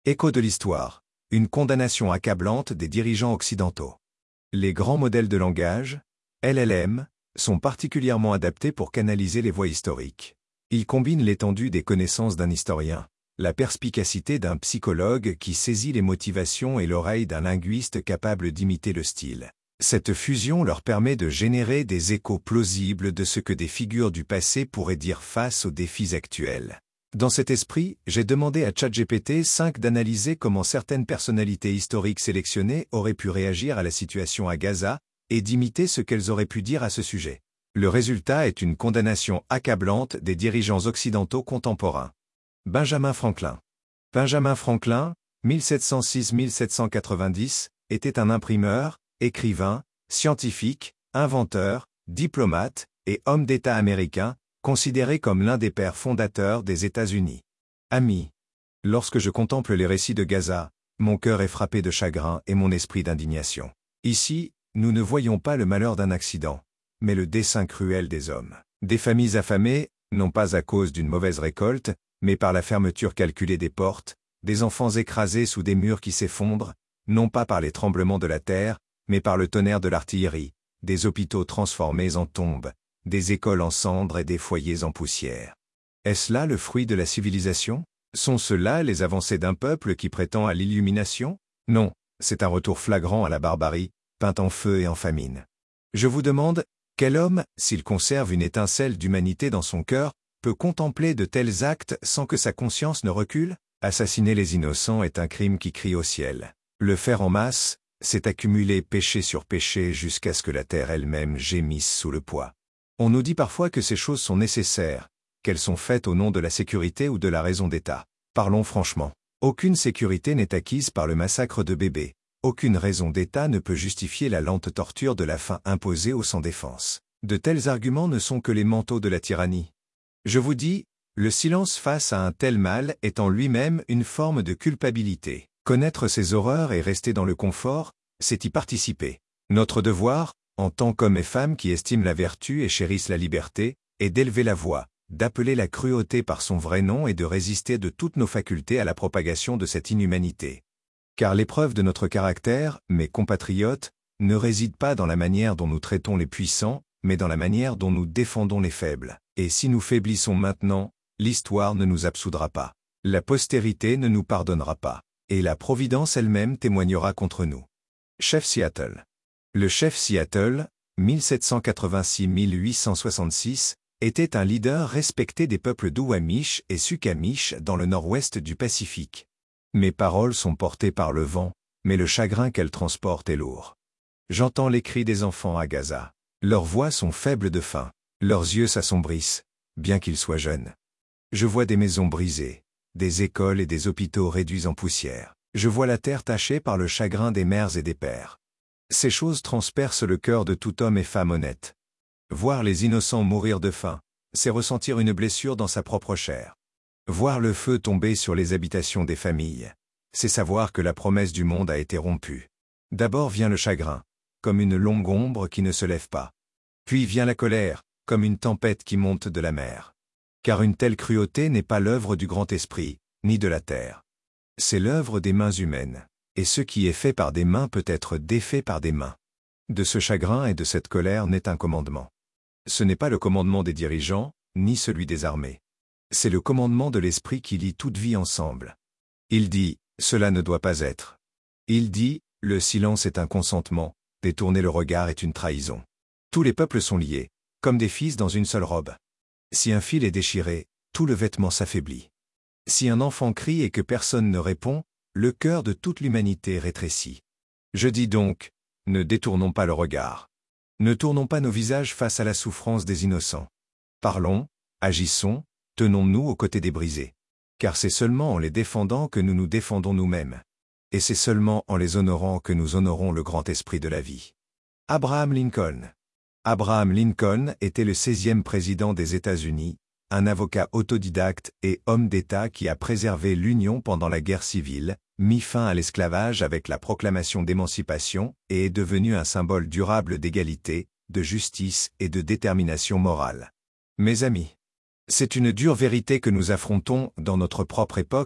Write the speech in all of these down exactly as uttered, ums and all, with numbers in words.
Écho de l'histoire. Une condamnation accablante des dirigeants occidentaux. Les grands modèles de langage, L L M, sont particulièrement adaptés pour canaliser les voies historiques. Ils combinent l'étendue des connaissances d'un historien, la perspicacité d'un psychologue qui saisit les motivations et l'oreille d'un linguiste capable d'imiter le style. Cette fusion leur permet de générer des échos plausibles de ce que des figures du passé pourraient dire face aux défis actuels. Dans cet esprit, j'ai demandé à ChatGPT cinq d'analyser comment certaines personnalités historiques sélectionnées auraient pu réagir à la situation à Gaza et d'imiter ce qu'elles auraient pu dire à ce sujet. Le résultat est une condamnation accablante des dirigeants occidentaux contemporains. Benjamin Franklin. Benjamin Franklin, mille sept cent six à mille sept cent quatre-vingt-dix, était un imprimeur, écrivain, scientifique, inventeur, diplomate et homme d'État américain, considéré comme l'un des pères fondateurs des États-Unis. Ami. Lorsque je contemple les récits de Gaza, mon cœur est frappé de chagrin et mon esprit d'indignation. Ici, nous ne voyons pas le malheur d'un accident, mais le dessein cruel des hommes. Des familles affamées, non pas à cause d'une mauvaise récolte, mais par la fermeture calculée des portes, des enfants écrasés sous des murs qui s'effondrent, non pas par les tremblements de la terre, mais par le tonnerre de l'artillerie, des hôpitaux transformés en tombes, des écoles en cendres et des foyers en poussière. Est-ce là le fruit de la civilisation? Sont ceux-là les avancées d'un peuple qui prétend à l'illumination? Non, c'est un retour flagrant à la barbarie, peint en feu et en famine. Je vous demande, quel homme, s'il conserve une étincelle d'humanité dans son cœur, peut contempler de tels actes sans que sa conscience ne recule? Assassiner les innocents est un crime qui crie au ciel. Le faire en masse, c'est accumuler péché sur péché jusqu'à ce que la terre elle-même gémisse sous le poids. On nous dit parfois que ces choses sont nécessaires, qu'elles sont faites au nom de la sécurité ou de la raison d'État. Parlons franchement. Aucune sécurité n'est acquise par le massacre de bébés. Aucune raison d'État ne peut justifier la lente torture de la faim imposée aux sans-défense. De tels arguments ne sont que les manteaux de la tyrannie. Je vous dis, le silence face à un tel mal est en lui-même une forme de culpabilité. Connaître ces horreurs et rester dans le confort, c'est y participer. Notre devoir, en tant qu'hommes et femmes qui estiment la vertu et chérissent la liberté, est d'élever la voix, d'appeler la cruauté par son vrai nom et de résister de toutes nos facultés à la propagation de cette inhumanité. Car l'épreuve de notre caractère, mes compatriotes, ne réside pas dans la manière dont nous traitons les puissants, mais dans la manière dont nous défendons les faibles. Et si nous faiblissons maintenant, l'histoire ne nous absoudra pas. La postérité ne nous pardonnera pas. Et la Providence elle-même témoignera contre nous. Chef Seattle. Le chef Seattle, mille sept cent quatre-vingt-six à mille huit cent soixante-six, était un leader respecté des peuples d'Uwamish et Suquamish dans le nord-ouest du Pacifique. Mes paroles sont portées par le vent, mais le chagrin qu'elles transportent est lourd. J'entends les cris des enfants à Gaza. Leurs voix sont faibles de faim, leurs yeux s'assombrissent, bien qu'ils soient jeunes. Je vois des maisons brisées, des écoles et des hôpitaux réduits en poussière. Je vois la terre tachée par le chagrin des mères et des pères. Ces choses transpercent le cœur de tout homme et femme honnête. Voir les innocents mourir de faim, c'est ressentir une blessure dans sa propre chair. Voir le feu tomber sur les habitations des familles, c'est savoir que la promesse du monde a été rompue. D'abord vient le chagrin, comme une longue ombre qui ne se lève pas. Puis vient la colère, comme une tempête qui monte de la mer. Car une telle cruauté n'est pas l'œuvre du grand esprit, ni de la terre. C'est l'œuvre des mains humaines. Et ce qui est fait par des mains peut être défait par des mains. De ce chagrin et de cette colère naît un commandement. Ce n'est pas le commandement des dirigeants, ni celui des armées. C'est le commandement de l'esprit qui lie toute vie ensemble. Il dit, cela ne doit pas être. Il dit, le silence est un consentement, détourner le regard est une trahison. Tous les peuples sont liés, comme des fils dans une seule robe. Si un fil est déchiré, tout le vêtement s'affaiblit. Si un enfant crie et que personne ne répond, le cœur de toute l'humanité rétrécit. Je dis donc, ne détournons pas le regard. Ne tournons pas nos visages face à la souffrance des innocents. Parlons, agissons, tenons-nous aux côtés des brisés. Car c'est seulement en les défendant que nous nous défendons nous-mêmes. Et c'est seulement en les honorant que nous honorons le grand esprit de la vie. Abraham Lincoln. Abraham Lincoln était le seizième président des États-Unis, un avocat autodidacte et homme d'État qui a préservé l'Union pendant la guerre civile, mis fin à l'esclavage avec la proclamation d'émancipation et est devenu un symbole durable d'égalité, de justice et de détermination morale. Mes amis, c'est une dure vérité que nous affrontons dans notre propre époque,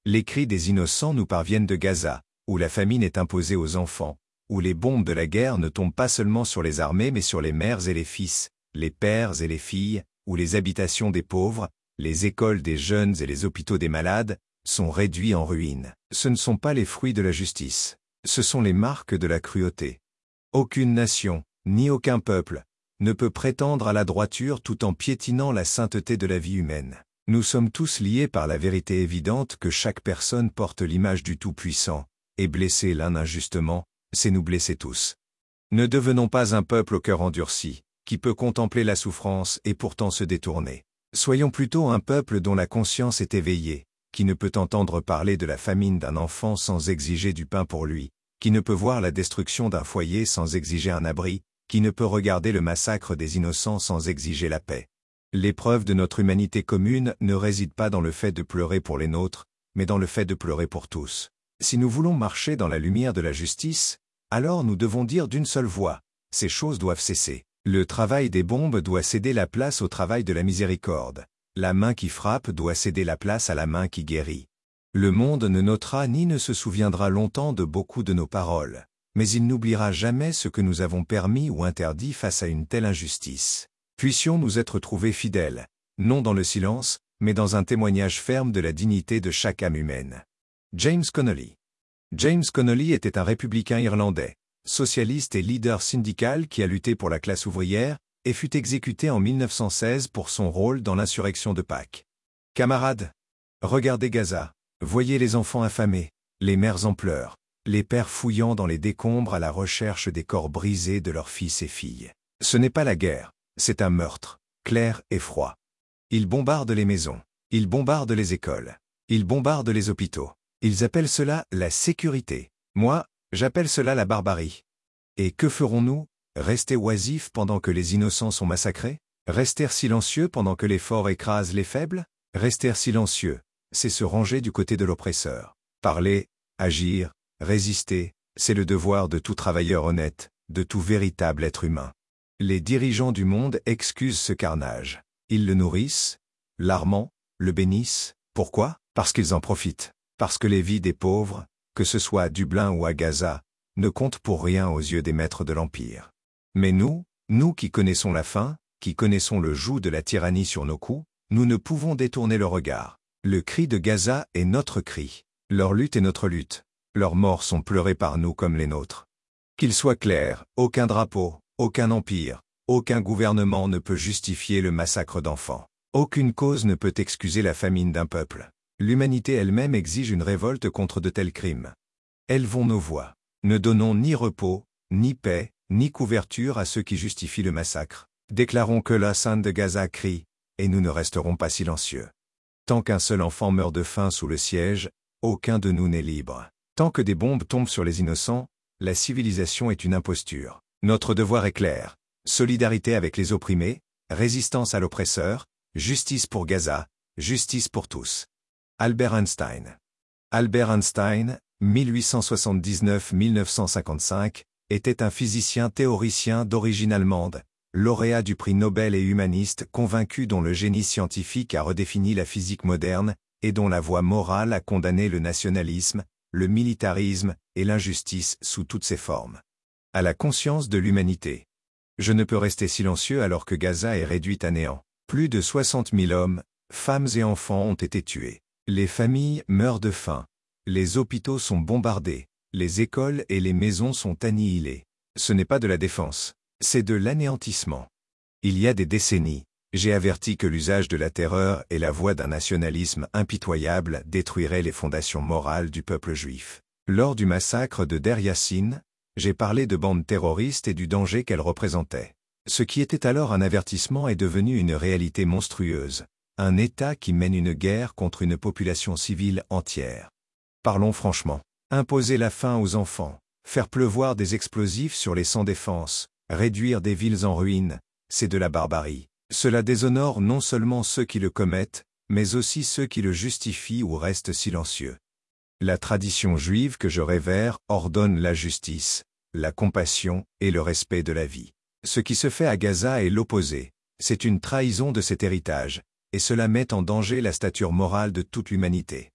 Les cris des innocents nous parviennent de Gaza, où la famine est imposée aux enfants, où les bombes de la guerre ne tombent pas seulement sur les armées mais sur les mères et les fils, les pères et les filles, où les habitations des pauvres, les écoles des jeunes et les hôpitaux des malades, sont réduits en ruines. Ce ne sont pas les fruits de la justice, ce sont les marques de la cruauté. Aucune nation, ni aucun peuple, ne peut prétendre à la droiture tout en piétinant la sainteté de la vie humaine. Nous sommes tous liés par la vérité évidente que chaque personne porte l'image du Tout-Puissant, et blesser l'un injustement, c'est nous blesser tous. Ne devenons pas un peuple au cœur endurci, qui peut contempler la souffrance et pourtant se détourner. Soyons plutôt un peuple dont la conscience est éveillée, qui ne peut entendre parler de la famine d'un enfant sans exiger du pain pour lui, qui ne peut voir la destruction d'un foyer sans exiger un abri, qui ne peut regarder le massacre des innocents sans exiger la paix. L'épreuve de notre humanité commune ne réside pas dans le fait de pleurer pour les nôtres, mais dans le fait de pleurer pour tous. Si nous voulons marcher dans la lumière de la justice, alors nous devons dire d'une seule voix, ces choses doivent cesser. Le travail des bombes doit céder la place au travail de la miséricorde. La main qui frappe doit céder la place à la main qui guérit. Le monde ne notera ni ne se souviendra longtemps de beaucoup de nos paroles, mais il n'oubliera jamais ce que nous avons permis ou interdit face à une telle injustice. Puissions-nous être trouvés fidèles, non dans le silence, mais dans un témoignage ferme de la dignité de chaque âme humaine. James Connolly. James Connolly était un républicain irlandais, socialiste et leader syndical qui a lutté pour la classe ouvrière et fut exécuté en mille neuf cent seize pour son rôle dans l'insurrection de Pâques. Camarades, regardez Gaza, voyez les enfants affamés, les mères en pleurs, les pères fouillant dans les décombres à la recherche des corps brisés de leurs fils et filles. Ce n'est pas la guerre, c'est un meurtre, clair et froid. Ils bombardent les maisons, ils bombardent les écoles, ils bombardent les hôpitaux. Ils appellent cela la sécurité. Moi, j'appelle cela la barbarie. Et que ferons-nous? Rester oisifs pendant que les innocents sont massacrés? Rester silencieux pendant que les forts écrasent les faibles? Rester silencieux, c'est se ranger du côté de l'oppresseur. Parler, agir, résister, c'est le devoir de tout travailleur honnête, de tout véritable être humain. Les dirigeants du monde excusent ce carnage. Ils le nourrissent, l'armant, le bénissent. Pourquoi? Parce qu'ils en profitent. Parce que les vies des pauvres, que ce soit à Dublin ou à Gaza, ne comptent pour rien aux yeux des maîtres de l'Empire. Mais nous, nous qui connaissons la faim, qui connaissons le joug de la tyrannie sur nos coups, nous ne pouvons détourner le regard. Le cri de Gaza est notre cri. Leur lutte est notre lutte. Leurs morts sont pleurées par nous comme les nôtres. Qu'il soit clair, aucun drapeau, aucun empire, aucun gouvernement ne peut justifier le massacre d'enfants. Aucune cause ne peut excuser la famine d'un peuple. L'humanité elle-même exige une révolte contre de tels crimes. Élevons nos voix. Ne donnons ni repos, ni paix, ni couverture à ceux qui justifient le massacre. Déclarons que la Sainte de Gaza crie, et nous ne resterons pas silencieux. Tant qu'un seul enfant meurt de faim sous le siège, aucun de nous n'est libre. Tant que des bombes tombent sur les innocents, la civilisation est une imposture. Notre devoir est clair. Solidarité avec les opprimés, résistance à l'oppresseur, justice pour Gaza, justice pour tous. Albert Einstein. Albert Einstein, mille huit cent soixante-dix-neuf à mille neuf cent cinquante-cinq, était un physicien théoricien d'origine allemande, lauréat du prix Nobel et humaniste convaincu dont le génie scientifique a redéfini la physique moderne et dont la voie morale a condamné le nationalisme, le militarisme et l'injustice sous toutes ses formes. À la conscience de l'humanité. Je ne peux rester silencieux alors que Gaza est réduite à néant. Plus de soixante mille hommes, femmes et enfants ont été tués. Les familles meurent de faim. Les hôpitaux sont bombardés. Les écoles et les maisons sont annihilées. Ce n'est pas de la défense, c'est de l'anéantissement. Il y a des décennies, j'ai averti que l'usage de la terreur et la voie d'un nationalisme impitoyable détruiraient les fondations morales du peuple juif. Lors du massacre de Der Yassin, j'ai parlé de bandes terroristes et du danger qu'elles représentaient. Ce qui était alors un avertissement est devenu une réalité monstrueuse. Un État qui mène une guerre contre une population civile entière. Parlons franchement. Imposer la faim aux enfants, faire pleuvoir des explosifs sur les sans-défense, réduire des villes en ruines, c'est de la barbarie. Cela déshonore non seulement ceux qui le commettent, mais aussi ceux qui le justifient ou restent silencieux. La tradition juive que je révère ordonne la justice, la compassion et le respect de la vie. Ce qui se fait à Gaza est l'opposé. C'est une trahison de cet héritage. Et cela met en danger la stature morale de toute l'humanité.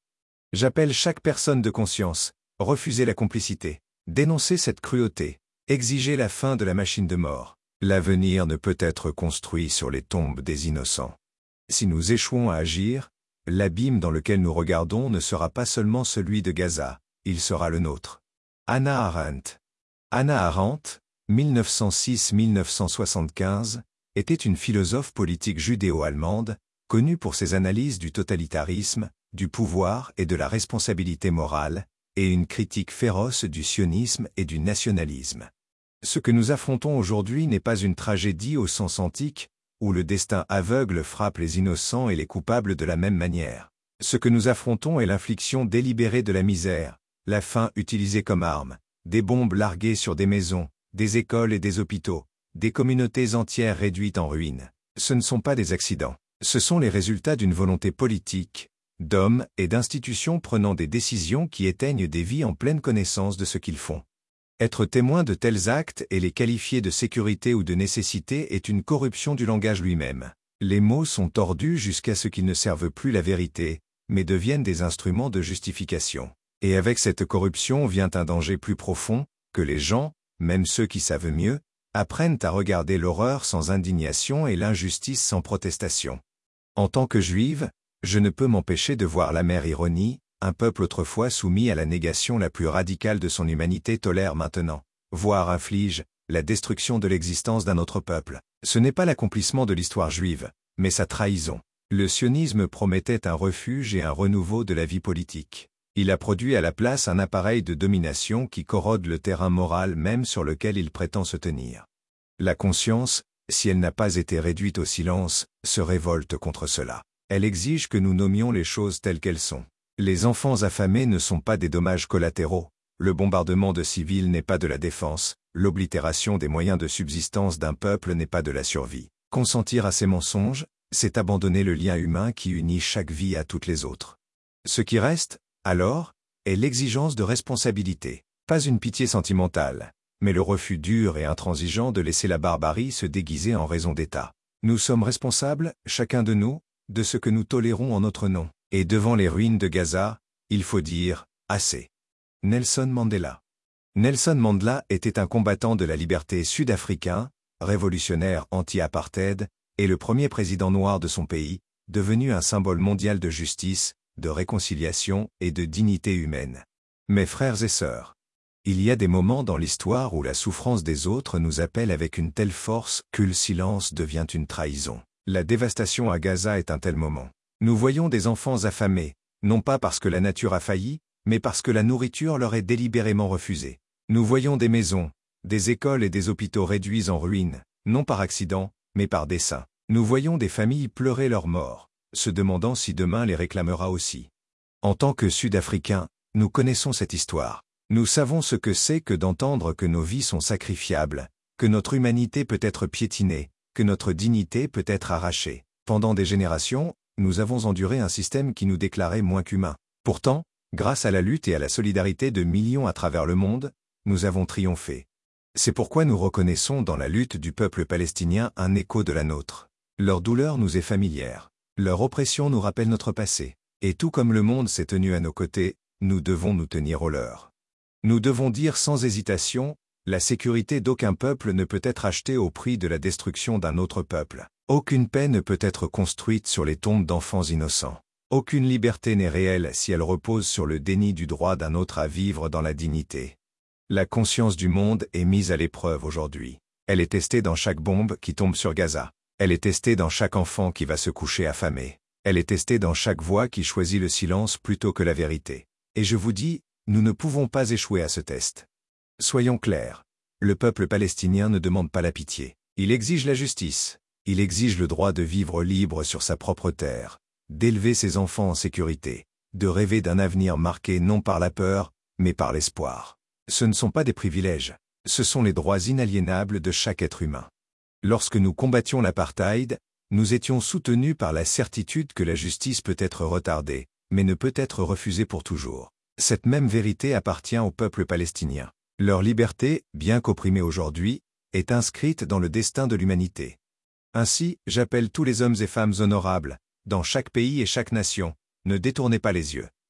J'appelle chaque personne de conscience, refuser la complicité, dénoncer cette cruauté, exiger la fin de la machine de mort. L'avenir ne peut être construit sur les tombes des innocents. Si nous échouons à agir, l'abîme dans lequel nous regardons ne sera pas seulement celui de Gaza, il sera le nôtre. Hannah Arendt. Hannah Arendt, mille neuf cent six à mille neuf cent soixante-quinze, était une philosophe politique judéo-allemande, connue pour ses analyses du totalitarisme, du pouvoir et de la responsabilité morale, et une critique féroce du sionisme et du nationalisme. Ce que nous affrontons aujourd'hui n'est pas une tragédie au sens antique, où le destin aveugle frappe les innocents et les coupables de la même manière. Ce que nous affrontons est l'infliction délibérée de la misère, la faim utilisée comme arme, des bombes larguées sur des maisons, des écoles et des hôpitaux, des communautés entières réduites en ruines. Ce ne sont pas des accidents. Ce sont les résultats d'une volonté politique, d'hommes et d'institutions prenant des décisions qui éteignent des vies en pleine connaissance de ce qu'ils font. Être témoin de tels actes et les qualifier de sécurité ou de nécessité est une corruption du langage lui-même. Les mots sont tordus jusqu'à ce qu'ils ne servent plus la vérité, mais deviennent des instruments de justification. Et avec cette corruption vient un danger plus profond, que les gens, même ceux qui savent mieux, apprennent à regarder l'horreur sans indignation et l'injustice sans protestation. En tant que juive, je ne peux m'empêcher de voir l'amère ironie. Un peuple autrefois soumis à la négation la plus radicale de son humanité tolère maintenant, voire inflige, la destruction de l'existence d'un autre peuple. Ce n'est pas l'accomplissement de l'histoire juive, mais sa trahison. Le sionisme promettait un refuge et un renouveau de la vie politique. Il a produit à la place un appareil de domination qui corrode le terrain moral même sur lequel il prétend se tenir. La conscience, si elle n'a pas été réduite au silence, se révolte contre cela. Elle exige que nous nommions les choses telles qu'elles sont. Les enfants affamés ne sont pas des dommages collatéraux, le bombardement de civils n'est pas de la défense, l'oblitération des moyens de subsistance d'un peuple n'est pas de la survie. Consentir à ces mensonges, c'est abandonner le lien humain qui unit chaque vie à toutes les autres. Ce qui reste, alors, est l'exigence de responsabilité, pas une pitié sentimentale, mais le refus dur et intransigeant de laisser la barbarie se déguiser en raison d'État. Nous sommes responsables, chacun de nous, de ce que nous tolérons en notre nom. Et devant les ruines de Gaza, il faut dire « assez ». Nelson Mandela. Nelson Mandela était un combattant de la liberté sud-africain, révolutionnaire anti-apartheid, et le premier président noir de son pays, devenu un symbole mondial de justice, de réconciliation et de dignité humaine. Mes frères et sœurs, il y a des moments dans l'histoire où la souffrance des autres nous appelle avec une telle force que le silence devient une trahison. La dévastation à Gaza est un tel moment. Nous voyons des enfants affamés, non pas parce que la nature a failli, mais parce que la nourriture leur est délibérément refusée. Nous voyons des maisons, des écoles et des hôpitaux réduits en ruines, non par accident, mais par dessein. Nous voyons des familles pleurer leurs morts, se demandant si demain les réclamera aussi. En tant que Sud-Africains, nous connaissons cette histoire. Nous savons ce que c'est que d'entendre que nos vies sont sacrifiables, que notre humanité peut être piétinée, que notre dignité peut être arrachée. Pendant des générations, nous avons enduré un système qui nous déclarait moins qu'humains. Pourtant, grâce à la lutte et à la solidarité de millions à travers le monde, nous avons triomphé. C'est pourquoi nous reconnaissons dans la lutte du peuple palestinien un écho de la nôtre. Leur douleur nous est familière. Leur oppression nous rappelle notre passé. Et tout comme le monde s'est tenu à nos côtés, nous devons nous tenir au leur. Nous devons dire sans hésitation, la sécurité d'aucun peuple ne peut être achetée au prix de la destruction d'un autre peuple. Aucune paix ne peut être construite sur les tombes d'enfants innocents. Aucune liberté n'est réelle si elle repose sur le déni du droit d'un autre à vivre dans la dignité. La conscience du monde est mise à l'épreuve aujourd'hui. Elle est testée dans chaque bombe qui tombe sur Gaza. Elle est testée dans chaque enfant qui va se coucher affamé. Elle est testée dans chaque voix qui choisit le silence plutôt que la vérité. Et je vous dis, nous ne pouvons pas échouer à ce test. Soyons clairs. Le peuple palestinien ne demande pas la pitié. Il exige la justice. Il exige le droit de vivre libre sur sa propre terre, d'élever ses enfants en sécurité, de rêver d'un avenir marqué non par la peur, mais par l'espoir. Ce ne sont pas des privilèges, ce sont les droits inaliénables de chaque être humain. Lorsque nous combattions l'apartheid, nous étions soutenus par la certitude que la justice peut être retardée, mais ne peut être refusée pour toujours. Cette même vérité appartient au peuple palestinien. Leur liberté, bien qu'opprimée aujourd'hui, est inscrite dans le destin de l'humanité. Ainsi, j'appelle tous les hommes et femmes honorables, dans chaque pays et chaque nation, ne détournez pas les yeux.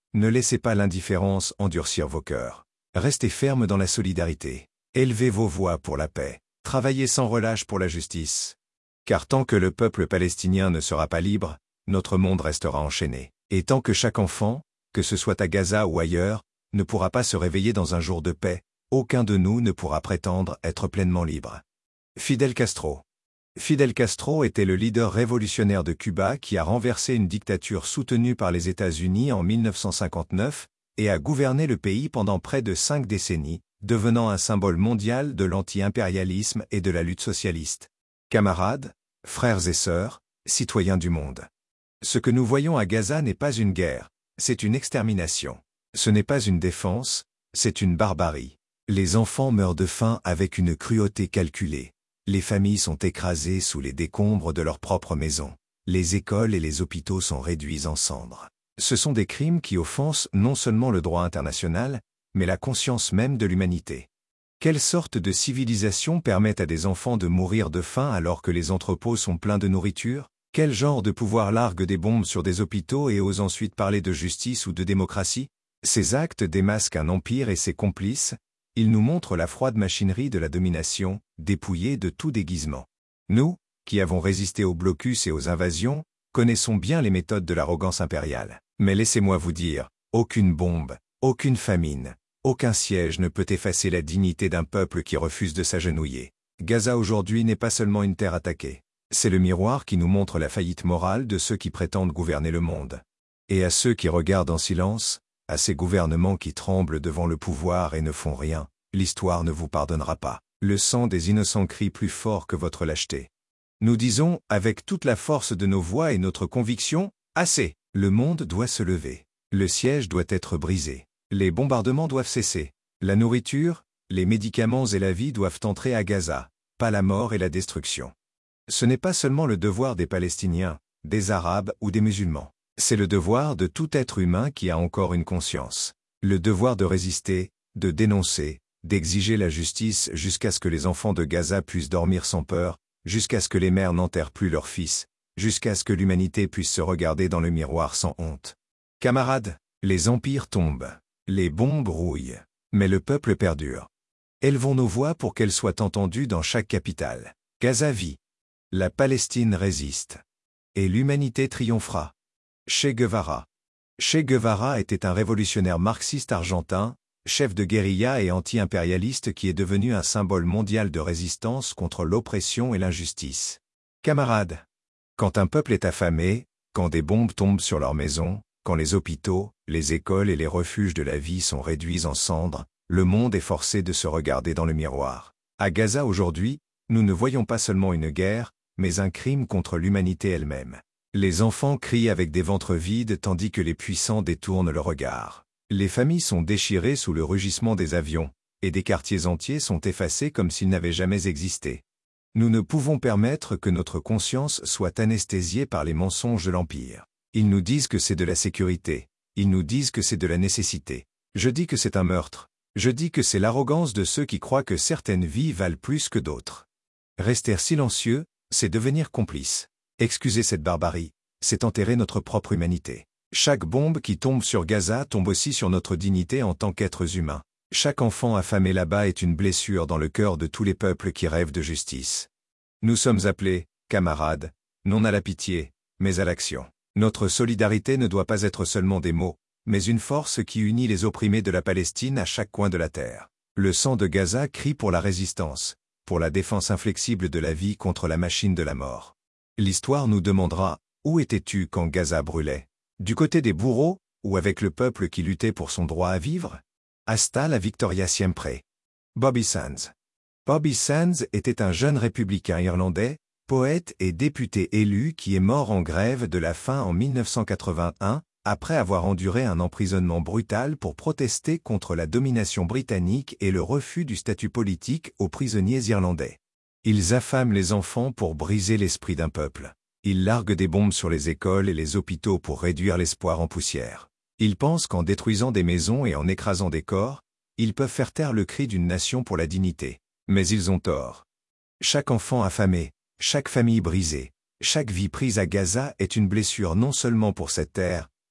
Ne laissez pas l'indifférence endurcir vos cœurs. Restez fermes dans la solidarité. Élevez vos voix pour la paix. Travaillez sans relâche pour la justice. Car tant que le peuple palestinien ne sera pas libre, notre monde restera enchaîné. Et tant que chaque enfant, que ce soit à Gaza ou ailleurs, ne pourra pas se réveiller dans un jour de paix, aucun de nous ne pourra prétendre être pleinement libre. Fidel Castro. Fidel Castro était le leader révolutionnaire de Cuba qui a renversé une dictature soutenue par les États-Unis en mille neuf cent cinquante-neuf et a gouverné le pays pendant près de cinq décennies, devenant un symbole mondial de l'anti-impérialisme et de la lutte socialiste. Camarades, frères et sœurs, citoyens du monde. Ce que nous voyons à Gaza n'est pas une guerre, c'est une extermination. Ce n'est pas une défense, c'est une barbarie. Les enfants meurent de faim avec une cruauté calculée. Les familles sont écrasées sous les décombres de leurs propres maisons. Les écoles et les hôpitaux sont réduits en cendres. Ce sont des crimes qui offensent non seulement le droit international, mais la conscience même de l'humanité. Quelle sorte de civilisation permet à des enfants de mourir de faim alors que les entrepôts sont pleins de nourriture? Quel genre de pouvoir largue des bombes sur des hôpitaux et ose ensuite parler de justice ou de démocratie? Ces actes démasquent un empire et ses complices. Ils nous montrent la froide machinerie de la domination, dépouillée de tout déguisement. Nous, qui avons résisté aux blocus et aux invasions, connaissons bien les méthodes de l'arrogance impériale. Mais laissez-moi vous dire, aucune bombe, aucune famine, aucun siège ne peut effacer la dignité d'un peuple qui refuse de s'agenouiller. Gaza aujourd'hui n'est pas seulement une terre attaquée. C'est le miroir qui nous montre la faillite morale de ceux qui prétendent gouverner le monde. Et à ceux qui regardent en silence, à ces gouvernements qui tremblent devant le pouvoir et ne font rien, l'histoire ne vous pardonnera pas. Le sang des innocents crie plus fort que votre lâcheté. Nous disons, avec toute la force de nos voix et notre conviction, assez. Le monde doit se lever. Le siège doit être brisé. Les bombardements doivent cesser. La nourriture, les médicaments et la vie doivent entrer à Gaza, pas la mort et la destruction. Ce n'est pas seulement le devoir des Palestiniens, des Arabes ou des musulmans. C'est le devoir de tout être humain qui a encore une conscience. Le devoir de résister, de dénoncer, d'exiger la justice jusqu'à ce que les enfants de Gaza puissent dormir sans peur, jusqu'à ce que les mères n'enterrent plus leurs fils, jusqu'à ce que l'humanité puisse se regarder dans le miroir sans honte. Camarades, les empires tombent, les bombes rouillent, mais le peuple perdure. Élevons nos voix pour qu'elles soient entendues dans chaque capitale. Gaza vit. La Palestine résiste. Et l'humanité triomphera. Che Guevara. Che Guevara était un révolutionnaire marxiste argentin, chef de guérilla et anti-impérialiste qui est devenu un symbole mondial de résistance contre l'oppression et l'injustice. Camarades, quand un peuple est affamé, quand des bombes tombent sur leurs maisons, quand les hôpitaux, les écoles et les refuges de la vie sont réduits en cendres, le monde est forcé de se regarder dans le miroir. À Gaza aujourd'hui, nous ne voyons pas seulement une guerre, mais un crime contre l'humanité elle-même. Les enfants crient avec des ventres vides tandis que les puissants détournent le regard. Les familles sont déchirées sous le rugissement des avions, et des quartiers entiers sont effacés comme s'ils n'avaient jamais existé. Nous ne pouvons permettre que notre conscience soit anesthésiée par les mensonges de l'Empire. Ils nous disent que c'est de la sécurité, ils nous disent que c'est de la nécessité. Je dis que c'est un meurtre, je dis que c'est l'arrogance de ceux qui croient que certaines vies valent plus que d'autres. Rester silencieux, c'est devenir complice. Excuser cette barbarie, c'est enterrer notre propre humanité. Chaque bombe qui tombe sur Gaza tombe aussi sur notre dignité en tant qu'êtres humains. Chaque enfant affamé là-bas est une blessure dans le cœur de tous les peuples qui rêvent de justice. Nous sommes appelés, camarades, non à la pitié, mais à l'action. Notre solidarité ne doit pas être seulement des mots, mais une force qui unit les opprimés de la Palestine à chaque coin de la terre. Le sang de Gaza crie pour la résistance, pour la défense inflexible de la vie contre la machine de la mort. L'histoire nous demandera, où étais-tu quand Gaza brûlait? Du côté des bourreaux, ou avec le peuple qui luttait pour son droit à vivre? Hasta la victoria siempre. Bobby Sands. Bobby Sands était un jeune républicain irlandais, poète et député élu qui est mort en grève de la faim en mille neuf cent quatre-vingt-un, après avoir enduré un emprisonnement brutal pour protester contre la domination britannique et le refus du statut politique aux prisonniers irlandais. Ils affament les enfants pour briser l'esprit d'un peuple. Ils larguent des bombes sur les écoles et les hôpitaux pour réduire l'espoir en poussière. Ils pensent qu'en détruisant des maisons et en écrasant des corps, ils peuvent faire taire le cri d'une nation pour la dignité. Mais ils ont tort. Chaque enfant affamé, chaque famille brisée, chaque vie prise à Gaza est une blessure non seulement pour cette terre,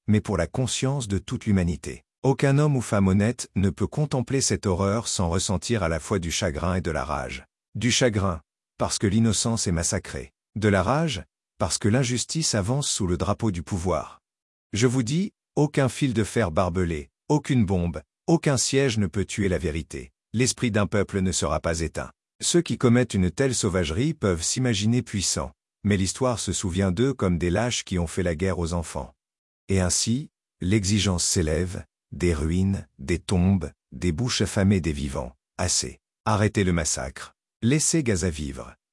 mais pour la conscience de toute l'humanité. Aucun homme ou femme honnête ne peut contempler cette horreur sans ressentir à la fois du chagrin et de la rage. Du chagrin, parce que l'innocence est massacrée. De la rage, parce que l'injustice avance sous le drapeau du pouvoir. Je vous dis, aucun fil de fer barbelé, aucune bombe, aucun siège ne peut tuer la vérité. L'esprit d'un peuple ne sera pas éteint. Ceux qui commettent une telle sauvagerie peuvent s'imaginer puissants, mais l'histoire se souvient d'eux comme des lâches qui ont fait la guerre aux enfants. Et ainsi, l'exigence s'élève, des ruines, des tombes, des bouches affamées des vivants. Assez. Arrêtez le massacre. Laissez Gaza vivre.